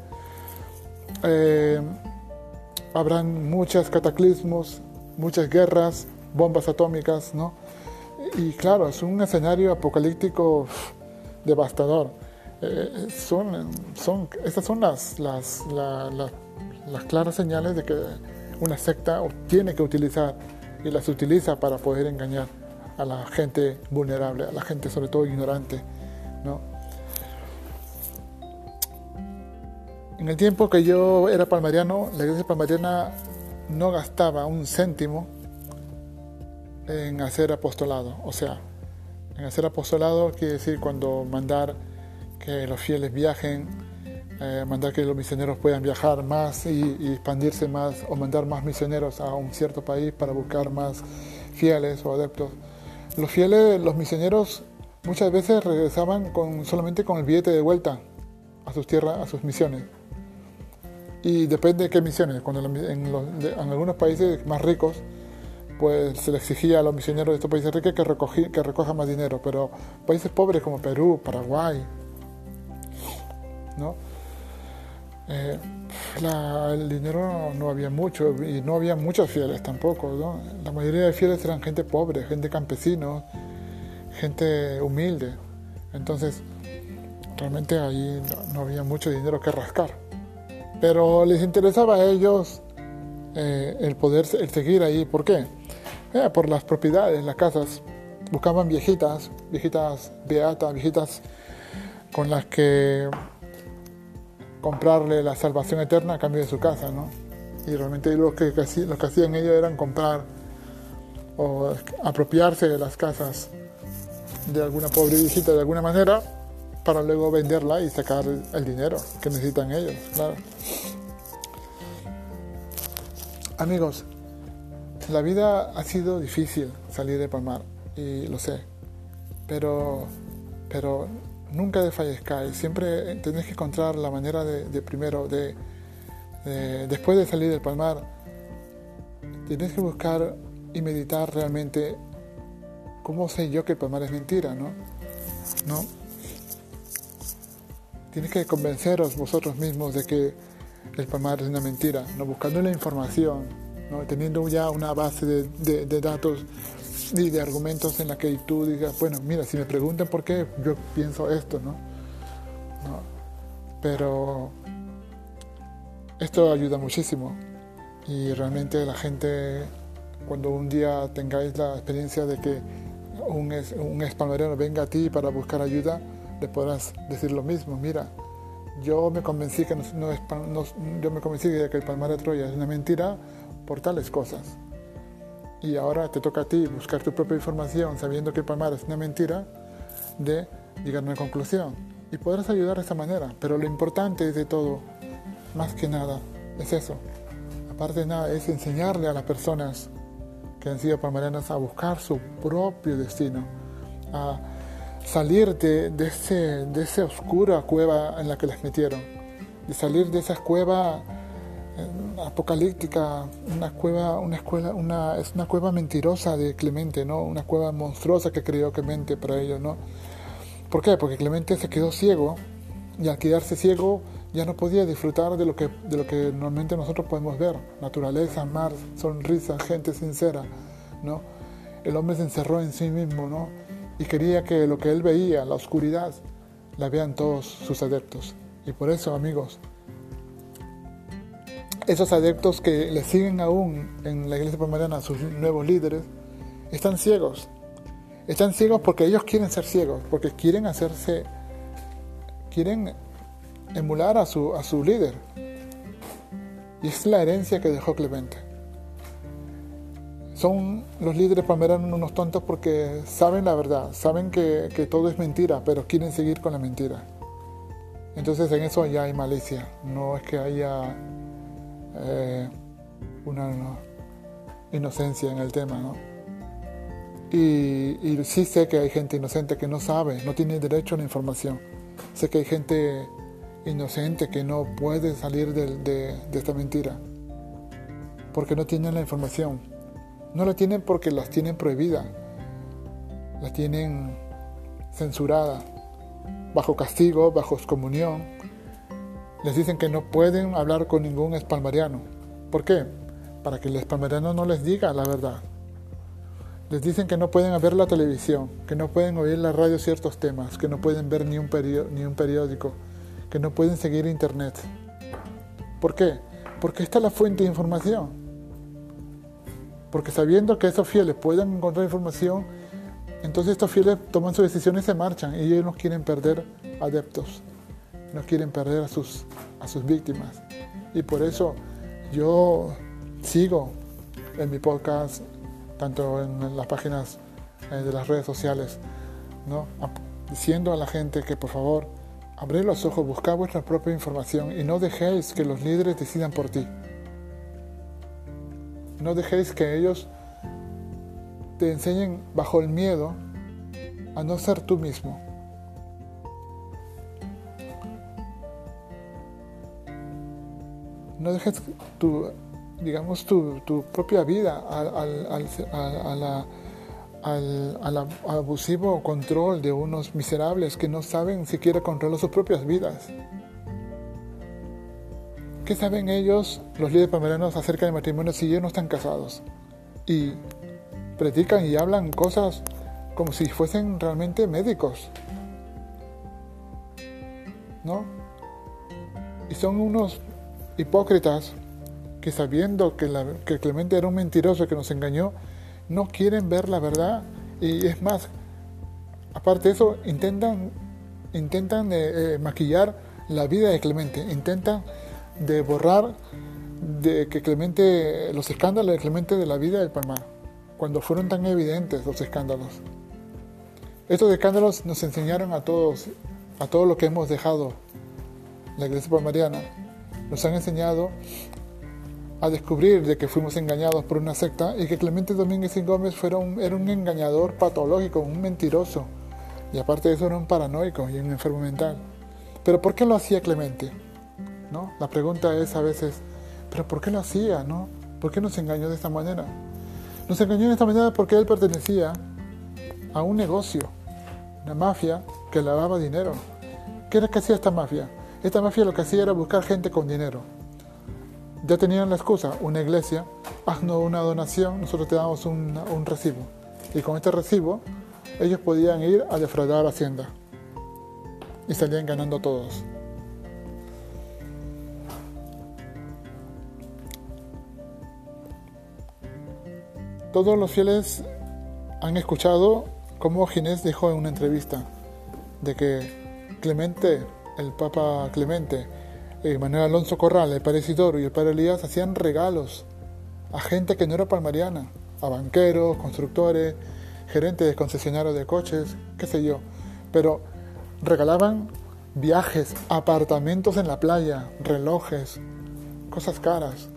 Eh, habrán muchos cataclismos, muchas guerras, bombas atómicas, ¿no? Y claro, es un escenario apocalíptico uf, devastador. Eh, son, son, estas son las, las, la, la, las claras señales de que una secta tiene que utilizar, y las utiliza para poder engañar a la gente vulnerable, a la gente sobre todo ignorante, ¿no? En el tiempo que yo era palmariano, la iglesia palmariana no gastaba un céntimo en hacer apostolado. O sea, en hacer apostolado quiere decir cuando mandar que los fieles viajen, eh, mandar que los misioneros puedan viajar más y, y expandirse más, o mandar más misioneros a un cierto país para buscar más fieles o adeptos. Los fieles, los misioneros, muchas veces regresaban con, solamente con el billete de vuelta a sus tierras, a sus misiones. Y depende de qué misiones. Cuando en, los, en algunos países más ricos, pues se le exigía a los misioneros de estos países ricos que, recogí, que recojan más dinero. Pero países pobres como Perú, Paraguay, ¿no? Eh, la, el dinero no había mucho, y no había muchos fieles tampoco, ¿no? La mayoría de fieles eran gente pobre, gente campesino, gente humilde. Entonces, realmente ahí no, no había mucho dinero que rascar. Pero les interesaba a ellos eh, el poder el seguir ahí. ¿Por qué? Eh, por las propiedades, las casas. Buscaban viejitas, viejitas beatas, viejitas con las que comprarle la salvación eterna a cambio de su casa, ¿no? Y realmente lo que, lo que hacían ellos eran comprar o apropiarse de las casas de alguna pobre viejita de alguna manera, para luego venderla y sacar el dinero que necesitan ellos, claro. Amigos, la vida ha sido difícil salir de Palmar, y lo sé, pero, pero nunca desfallezcáis, siempre tenéis que encontrar la manera de, de primero, de, de, después de salir del Palmar, tenéis que buscar y meditar realmente cómo sé yo que el Palmar es mentira, ¿no? ¿No? Tienes que convenceros vosotros mismos de que el Palmar es una mentira, ¿no? Buscando la información, ¿no? Teniendo ya una base de, de, de datos y de argumentos en la que tú digas, bueno, mira, si me preguntan por qué, yo pienso esto, ¿no? ¿No? Pero esto ayuda muchísimo y realmente la gente, cuando un día tengáis la experiencia de que un ex, un ex palmareno venga a ti para buscar ayuda, le podrás decir lo mismo, mira, yo me convencí que no, no es, no, yo me convencí de que el Palmar de Troya es una mentira por tales cosas. Y ahora te toca a ti buscar tu propia información, sabiendo que el Palmar es una mentira, de llegar a una conclusión. Y podrás ayudar de esta manera. Pero lo importante de todo, más que nada, es eso. Aparte de nada, es enseñarle a las personas que han sido palmarenas a buscar su propio destino, a salir de, de, ese, de esa oscura cueva en la que les metieron, de salir de esa cueva apocalíptica, una cueva, una escuela, una, es una cueva mentirosa de Clemente, ¿no? Una cueva monstruosa que creó Clemente para ellos, ¿no? ¿Por qué? Porque Clemente se quedó ciego y al quedarse ciego ya no podía disfrutar de lo que, de lo que normalmente nosotros podemos ver, naturaleza, mar, sonrisa, gente sincera, ¿no? El hombre se encerró en sí mismo, ¿no? Y quería que lo que él veía, la oscuridad, la vean todos sus adeptos. Y por eso, amigos, esos adeptos que le siguen aún en la iglesia palmariana a sus nuevos líderes, están ciegos. Están ciegos porque ellos quieren ser ciegos, porque quieren hacerse, quieren emular a su, a su líder. Y es la herencia que dejó Clemente. Son los líderes palmarianos unos tontos porque saben la verdad, saben que, que todo es mentira, pero quieren seguir con la mentira. Entonces en eso ya hay malicia, no es que haya eh, una no, inocencia en el tema, ¿no? Y, y sí sé que hay gente inocente que no sabe, no tiene derecho a la información. Sé que hay gente inocente que no puede salir de, de, de esta mentira porque no tienen la información. No la tienen porque las tienen prohibida, las tienen censurada, bajo castigo, bajo excomunión. Les dicen que no pueden hablar con ningún expalmariano. ¿Por qué? Para que el expalmariano no les diga la verdad. Les dicen que no pueden ver la televisión, que no pueden oír en la radio ciertos temas, que no pueden ver ni un, periódico, ni un periódico, que no pueden seguir internet. ¿Por qué? Porque esta es la fuente de información. Porque sabiendo que esos fieles pueden encontrar información, entonces estos fieles toman sus decisiones y se marchan, y ellos no quieren perder adeptos, no quieren perder a sus, a sus víctimas. Y por eso yo sigo en mi podcast, tanto en las páginas de las redes sociales, ¿no? Diciendo a la gente que por favor, abrid los ojos, buscad vuestra propia información y no dejéis que los líderes decidan por ti. No dejéis que ellos te enseñen bajo el miedo a no ser tú mismo. No dejes tu, digamos, tu, tu propia vida al, al, al, a, a la, al, al abusivo control de unos miserables que no saben siquiera controlar sus propias vidas. ¿Qué saben ellos, los líderes palmarianos, acerca del matrimonio si ellos no están casados? Y predican y hablan cosas como si fuesen realmente médicos, ¿no? Y son unos hipócritas que, sabiendo que, la, que Clemente era un mentiroso que nos engañó, no quieren ver la verdad. Y es más, aparte de eso, intentan, intentan eh, eh, maquillar la vida de Clemente, intentan de borrar de que Clemente, los escándalos de Clemente de la vida del Palmar, cuando fueron tan evidentes los escándalos. Estos escándalos nos enseñaron a todos, a todos los que hemos dejado la iglesia palmariana, nos han enseñado a descubrir de que fuimos engañados por una secta y que Clemente Domínguez y Gómez fuera un, era un engañador patológico, un mentiroso, y aparte de eso era un paranoico y un enfermo mental. ¿Pero por qué lo hacía Clemente? ¿No? La pregunta es a veces, ¿pero por qué lo hacía? ¿No? ¿Por qué nos engañó de esta manera? Nos engañó de esta manera porque él pertenecía a un negocio, una mafia que lavaba dinero. ¿Qué era que hacía esta mafia? Esta mafia lo que hacía era buscar gente con dinero. ya tenían la excusa, una iglesia, haznos una donación, nosotros te damos un, un recibo. Y con este recibo, ellos podían ir a defraudar Hacienda. Y salían ganando todos. Todos los fieles han escuchado cómo Ginés dijo en una entrevista de que Clemente, el Papa Clemente, eh, Manuel Alonso Corral, el Padre Isidoro y el Padre Elías hacían regalos a gente que no era palmariana, a banqueros, constructores, gerentes de concesionarios de coches, qué sé yo, pero regalaban viajes, apartamentos en la playa, relojes, cosas caras.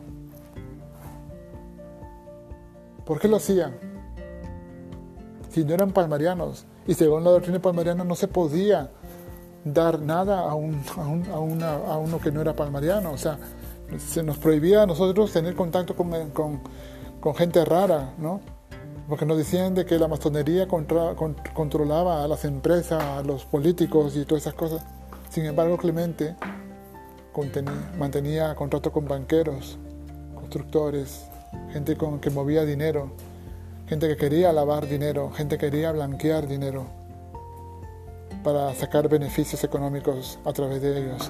¿Por qué lo hacían? Si no eran palmarianos, y según la doctrina palmariana no se podía dar nada a, un, a, un, a, una, a uno que no era palmariano, o sea, se nos prohibía a nosotros tener contacto con, con, con gente rara, ¿no? Porque nos decían de que la masonería contra, con, controlaba a las empresas, a los políticos y todas esas cosas. Sin embargo, Clemente contenía, mantenía contrato con banqueros, constructores, gente con, que movía dinero, gente que quería lavar dinero, gente que quería blanquear dinero para sacar beneficios económicos a través de ellos.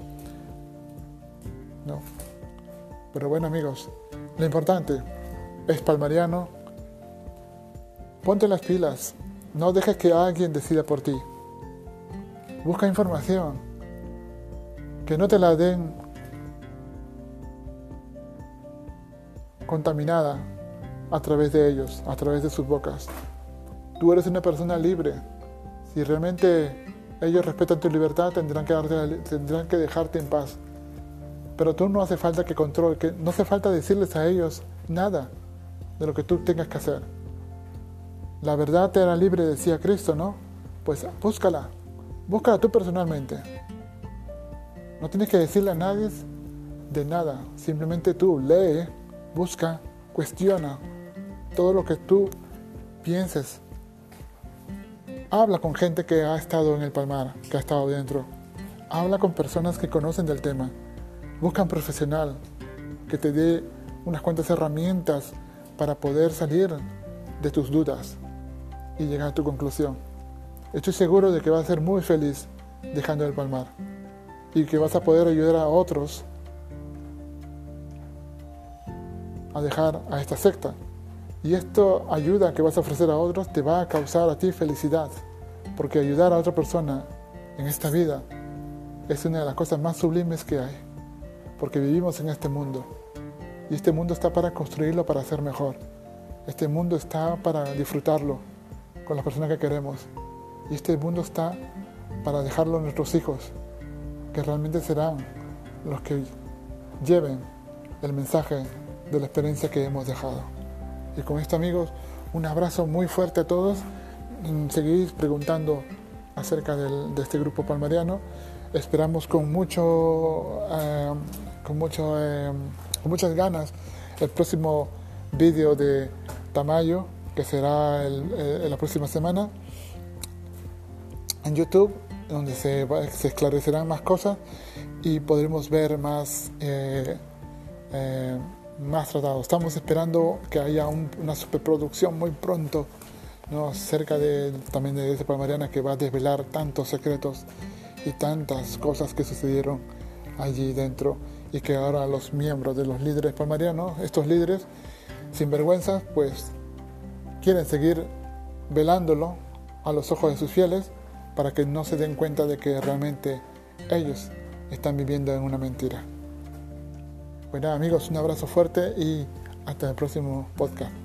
¿No? Pero bueno, amigos, lo importante es palmariano. Ponte las pilas, no dejes que alguien decida por ti. Busca información, que no te la den contaminada a través de ellos, a través de sus bocas. Tú eres una persona libre. Si realmente ellos respetan tu libertad, tendrán que, darte, tendrán que dejarte en paz. Pero tú no hace falta que control, que no hace falta decirles a ellos nada de lo que tú tengas que hacer. La verdad te hará libre, decía Cristo, ¿no? Pues búscala, búscala tú personalmente. No tienes que decirle a nadie de nada, simplemente tú lee, busca, cuestiona todo lo que tú pienses. Habla con gente que ha estado en el palmar, que ha estado dentro. Habla con personas que conocen del tema. Busca un profesional que te dé unas cuantas herramientas para poder salir de tus dudas y llegar a tu conclusión. Estoy seguro de que vas a ser muy feliz dejando el palmar y que vas a poder ayudar a otros a dejar a esta secta. Y esto ayuda que vas a ofrecer a otros, te va a causar a ti felicidad, porque ayudar a otra persona en esta vida es una de las cosas más sublimes que hay, porque vivimos en este mundo y este mundo está para construirlo, para ser mejor. Este mundo está para disfrutarlo con las personas que queremos y este mundo está para dejarlo a nuestros hijos, que realmente serán los que lleven el mensaje de la experiencia que hemos dejado. Y con esto, amigos, un abrazo muy fuerte a todos. Seguís preguntando acerca del, de este grupo palmariano. Esperamos con mucho, eh, con mucho, eh, con muchas ganas el próximo vídeo de Tamayo, que será el, el, la próxima semana en YouTube, donde se, se esclarecerán más cosas y podremos ver más eh, eh, más tratados. Estamos esperando que haya un, una superproducción muy pronto, ¿no? Cerca de, también de ese palmariana, que va a desvelar tantos secretos y tantas cosas que sucedieron allí dentro, y que ahora los miembros de los líderes palmarianos, estos líderes sinvergüenzas, pues quieren seguir velándolo a los ojos de sus fieles para que no se den cuenta de que realmente ellos están viviendo en una mentira. Bueno, amigos, un abrazo fuerte y hasta el próximo podcast.